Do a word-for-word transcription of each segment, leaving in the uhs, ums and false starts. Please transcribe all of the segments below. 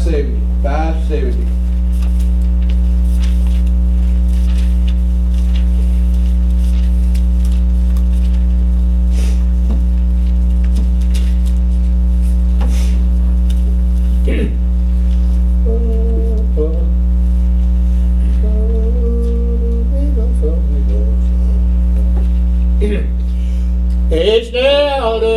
seventy. five seventy. Each day I'll do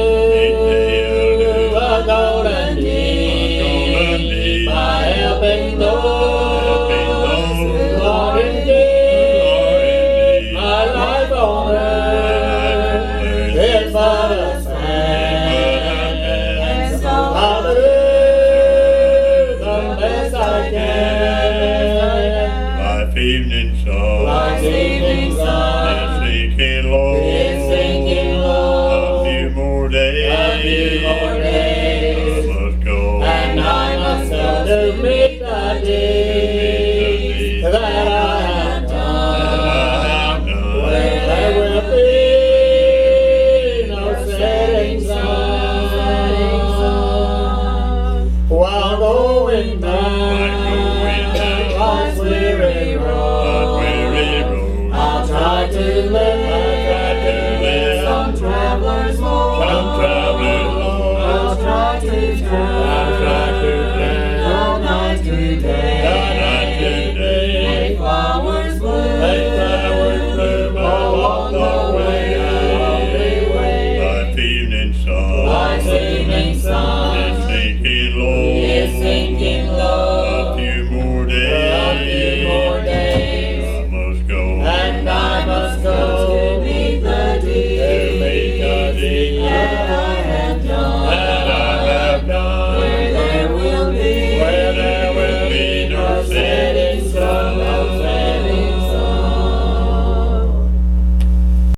a golden deed by helping those who are in need. My life on earth is but a span, and so I'll do the best I can. Life evening song, Life's evening song, is sinking low. More days, a few more days, I must go, and I must go to meet the deeds that I have done, where there will be no setting sun, while going down life's weary road. I'll try to live, I'll try to live some travelers more. Some travelers, Lord, I'll try to turn